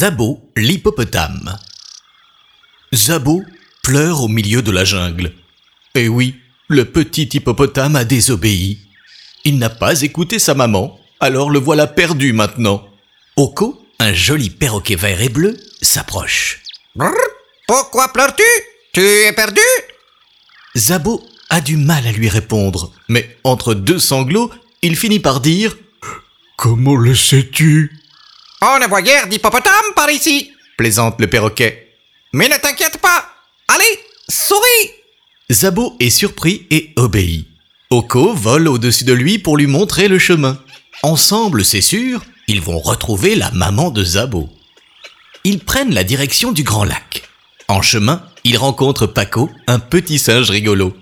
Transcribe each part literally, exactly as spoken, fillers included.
Zabo, l'hippopotame. Zabo pleure au milieu de la jungle. Et oui, le petit hippopotame a désobéi. Il n'a pas écouté sa maman, alors le voilà perdu maintenant. Oko, un joli perroquet vert et bleu, s'approche. Brrr, pourquoi pleures-tu? Tu es perdu? Zabo a du mal à lui répondre, mais entre deux sanglots, il finit par dire « Comment le sais-tu » On ne voit guère d'hippopotame par ici, plaisante le perroquet. Mais ne t'inquiète pas. Allez, souris. Zabo est surpris et obéit. Oko vole au-dessus de lui pour lui montrer le chemin. Ensemble, c'est sûr, ils vont retrouver la maman de Zabo. Ils prennent la direction du grand lac. En chemin, ils rencontrent Paco, un petit singe rigolo.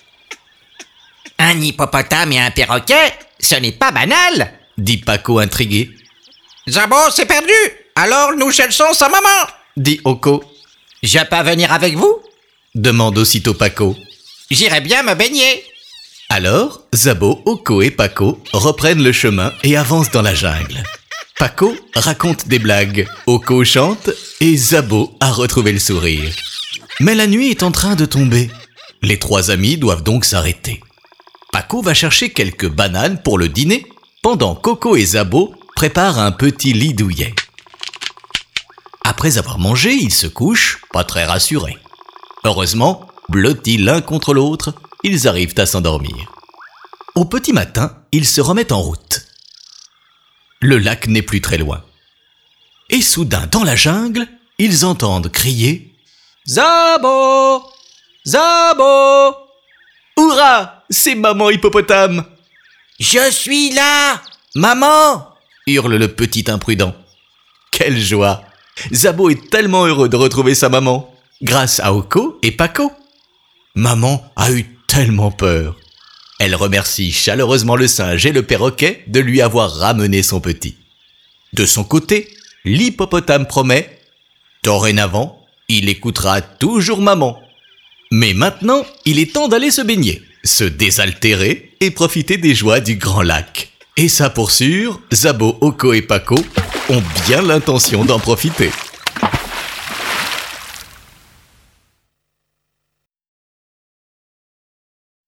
Un hippopotame et un perroquet, ce n'est pas banal, dit Paco intrigué. Zabo s'est perdu, alors nous cherchons sa maman, dit Oko. Je peux venir avec vous? Demande aussitôt Paco. J'irai bien me baigner. Alors, Zabo, Oko et Paco reprennent le chemin et avancent dans la jungle. Paco raconte des blagues, Oko chante et Zabo a retrouvé le sourire. Mais la nuit est en train de tomber. Les trois amis doivent donc s'arrêter. Paco va chercher quelques bananes pour le dîner, pendant qu'Oko et Zabo préparent un petit lit douillet. Après avoir mangé, ils se couchent, pas très rassurés. Heureusement, blottis l'un contre l'autre, ils arrivent à s'endormir. Au petit matin, ils se remettent en route. Le lac n'est plus très loin. Et soudain, dans la jungle, ils entendent crier « Zabo! Zabo! Hurrah! C'est maman hippopotame !»« Je suis là! Maman !» hurle le petit imprudent. Quelle joie! Zabo est tellement heureux de retrouver sa maman, grâce à Oko et Paco. Maman a eu tellement peur. Elle remercie chaleureusement le singe et le perroquet de lui avoir ramené son petit. De son côté, l'hippopotame promet « Dorénavant, il écoutera toujours maman. Mais maintenant, il est temps d'aller se baigner, se désaltérer et profiter des joies du grand lac. » Et ça pour sûr, Zabo, Oko et Paco ont bien l'intention d'en profiter.